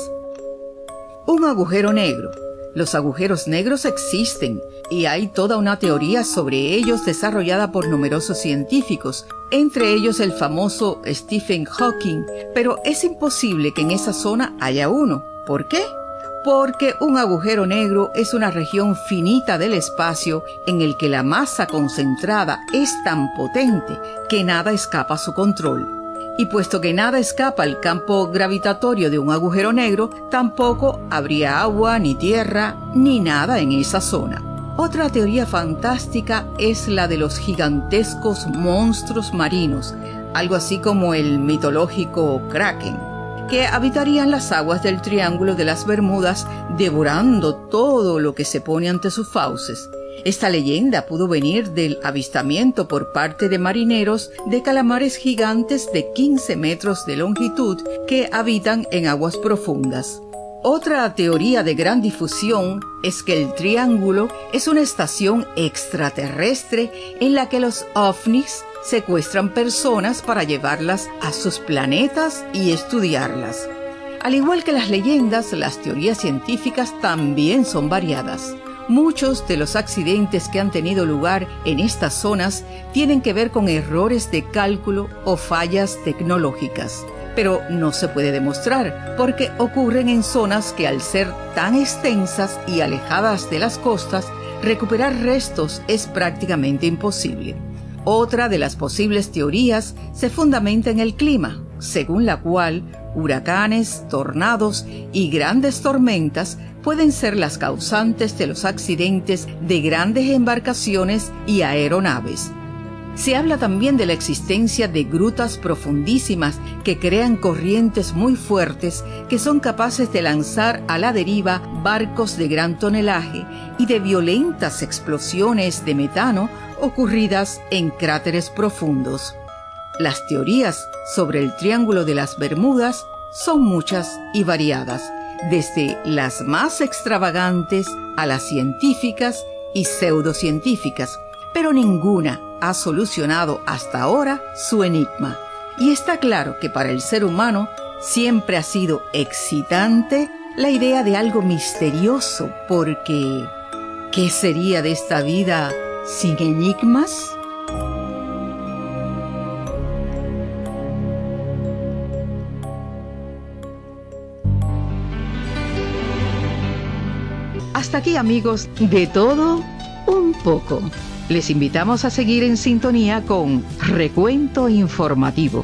Un agujero negro. Los agujeros negros existen y hay toda una teoría sobre ellos desarrollada por numerosos científicos, entre ellos el famoso Stephen Hawking, pero es imposible que en esa zona haya uno. ¿Por qué? Porque un agujero negro es una región finita del espacio en el que la masa concentrada es tan potente que nada escapa a su control. Y puesto que nada escapa al campo gravitatorio de un agujero negro, tampoco habría agua, ni tierra, ni nada en esa zona. Otra teoría fantástica es la de los gigantescos monstruos marinos, algo así como el mitológico Kraken, que habitarían las aguas del Triángulo de las Bermudas, devorando todo lo que se pone ante sus fauces. Esta leyenda pudo venir del avistamiento por parte de marineros de calamares gigantes de quince metros de longitud que habitan en aguas profundas. Otra teoría de gran difusión es que el Triángulo es una estación extraterrestre en la que los ovnis secuestran personas para llevarlas a sus planetas y estudiarlas. Al igual que las leyendas, las teorías científicas también son variadas. Muchos de los accidentes que han tenido lugar en estas zonas tienen que ver con errores de cálculo o fallas tecnológicas. Pero no se puede demostrar porque ocurren en zonas que, al ser tan extensas y alejadas de las costas, recuperar restos es prácticamente imposible. Otra de las posibles teorías se fundamenta en el clima, según la cual huracanes, tornados y grandes tormentas pueden ser las causantes de los accidentes de grandes embarcaciones y aeronaves. Se habla también de la existencia de grutas profundísimas que crean corrientes muy fuertes que son capaces de lanzar a la deriva barcos de gran tonelaje y de violentas explosiones de metano ocurridas en cráteres profundos. Las teorías sobre el Triángulo de las Bermudas son muchas y variadas, desde las más extravagantes a las científicas y pseudocientíficas, pero ninguna ha solucionado hasta ahora su enigma. Y está claro que para el ser humano siempre ha sido excitante la idea de algo misterioso, porque ¿qué sería de esta vida sin enigmas? Hasta aquí, amigos, de todo un poco. Les invitamos a seguir en sintonía con Recuento Informativo.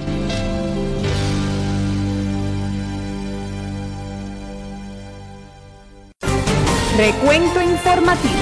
Recuento informativo.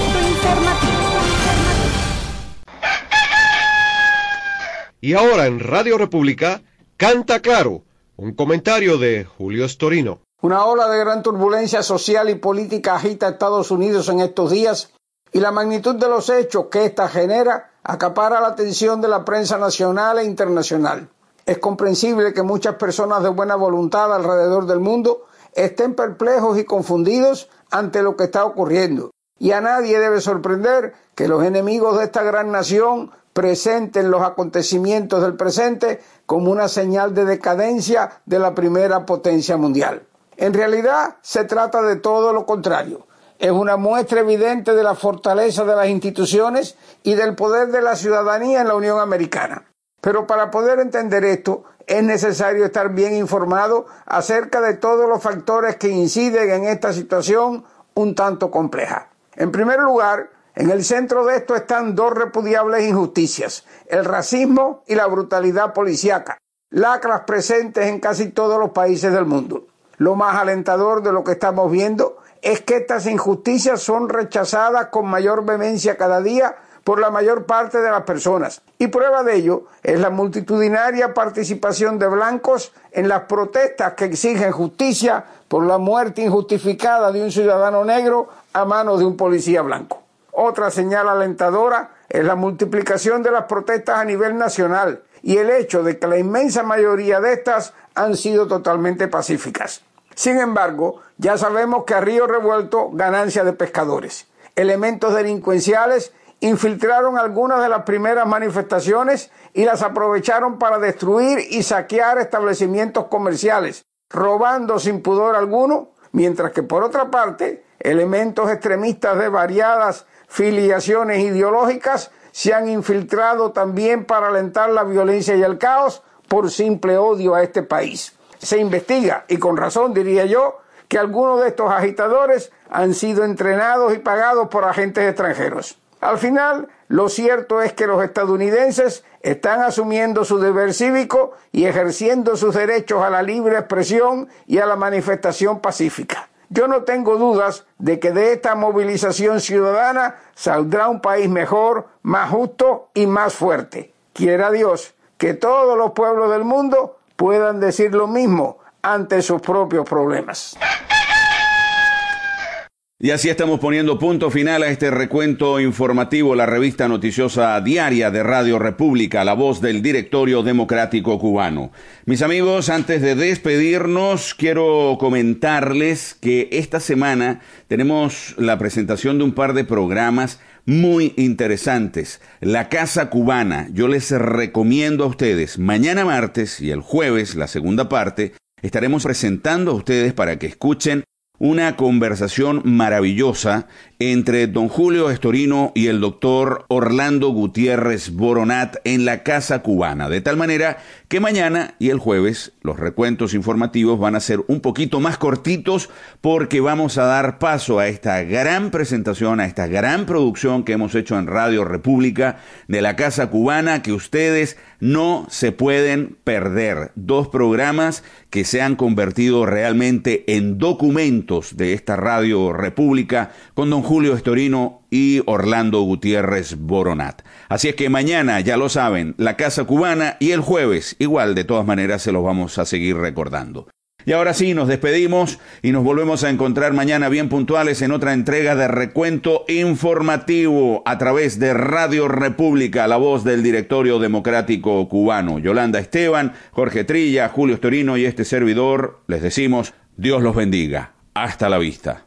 Y ahora en Radio República, Canta Claro, un comentario de Julio Storino. Una ola de gran turbulencia social y política agita a Estados Unidos en estos días, y la magnitud de los hechos que ésta genera acapara la atención de la prensa nacional e internacional. Es comprensible que muchas personas de buena voluntad alrededor del mundo estén perplejos y confundidos ante lo que está ocurriendo, y a nadie debe sorprender que los enemigos de esta gran nación presenten los acontecimientos del presente como una señal de decadencia de la primera potencia mundial. En realidad se trata de todo lo contrario. Es una muestra evidente de la fortaleza de las instituciones y del poder de la ciudadanía en la Unión Americana. Pero para poder entender esto, es necesario estar bien informado acerca de todos los factores que inciden en esta situación un tanto compleja. En primer lugar, en el centro de esto están dos repudiables injusticias: el racismo y la brutalidad policíaca, lacras presentes en casi todos los países del mundo. Lo más alentador de lo que estamos viendo es que estas injusticias son rechazadas con mayor vehemencia cada día por la mayor parte de las personas. Y prueba de ello es la multitudinaria participación de blancos en las protestas que exigen justicia por la muerte injustificada de un ciudadano negro a manos de un policía blanco. Otra señal alentadora es la multiplicación de las protestas a nivel nacional y el hecho de que la inmensa mayoría de estas han sido totalmente pacíficas. Sin embargo, ya sabemos que a río revuelto, ganancia de pescadores. Elementos delincuenciales infiltraron algunas de las primeras manifestaciones y las aprovecharon para destruir y saquear establecimientos comerciales, robando sin pudor alguno, mientras que por otra parte, elementos extremistas de variadas filiaciones ideológicas se han infiltrado también para alentar la violencia y el caos por simple odio a este país. Se investiga, y con razón diría yo, que algunos de estos agitadores han sido entrenados y pagados por agentes extranjeros. Al final, lo cierto es que los estadounidenses están asumiendo su deber cívico y ejerciendo sus derechos a la libre expresión y a la manifestación pacífica. Yo no tengo dudas de que de esta movilización ciudadana saldrá un país mejor, más justo y más fuerte. Quiera Dios que todos los pueblos del mundo puedan decir lo mismo ante sus propios problemas. Y así estamos poniendo punto final a este recuento informativo, la revista noticiosa diaria de Radio República, la voz del Directorio Democrático Cubano. Mis amigos, antes de despedirnos, quiero comentarles que esta semana tenemos la presentación de un par de programas muy interesantes. La Casa Cubana, yo les recomiendo a ustedes, mañana martes y el jueves, la segunda parte, estaremos presentando a ustedes para que escuchen una conversación maravillosa entre don Julio Storino y el doctor Orlando Gutiérrez Boronat en la Casa Cubana, de tal manera que mañana y el jueves los recuentos informativos van a ser un poquito más cortitos porque vamos a dar paso a esta gran presentación, a esta gran producción que hemos hecho en Radio República de la Casa Cubana, que ustedes no se pueden perder. Dos programas que se han convertido realmente en documentos momentos de esta Radio República con don Julio Estorino y Orlando Gutiérrez Boronat. Así es que mañana, ya lo saben, la Casa Cubana, y el jueves, igual, de todas maneras, se los vamos a seguir recordando. Y ahora sí, nos despedimos y nos volvemos a encontrar mañana bien puntuales en otra entrega de Recuento Informativo a través de Radio República, la voz del Directorio Democrático Cubano. Yolanda Esteban, Jorge Trilla, Julio Estorino y este servidor, les decimos, Dios los bendiga. Hasta la vista.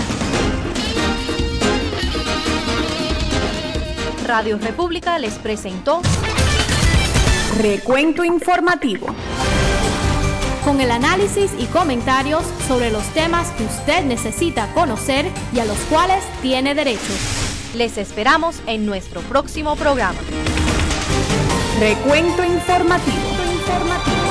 Radio República les presentó Recuento Informativo, con el análisis y comentarios sobre los temas que usted necesita conocer y a los cuales tiene derecho. Les esperamos en nuestro próximo programa. Recuento Informativo. Informativo.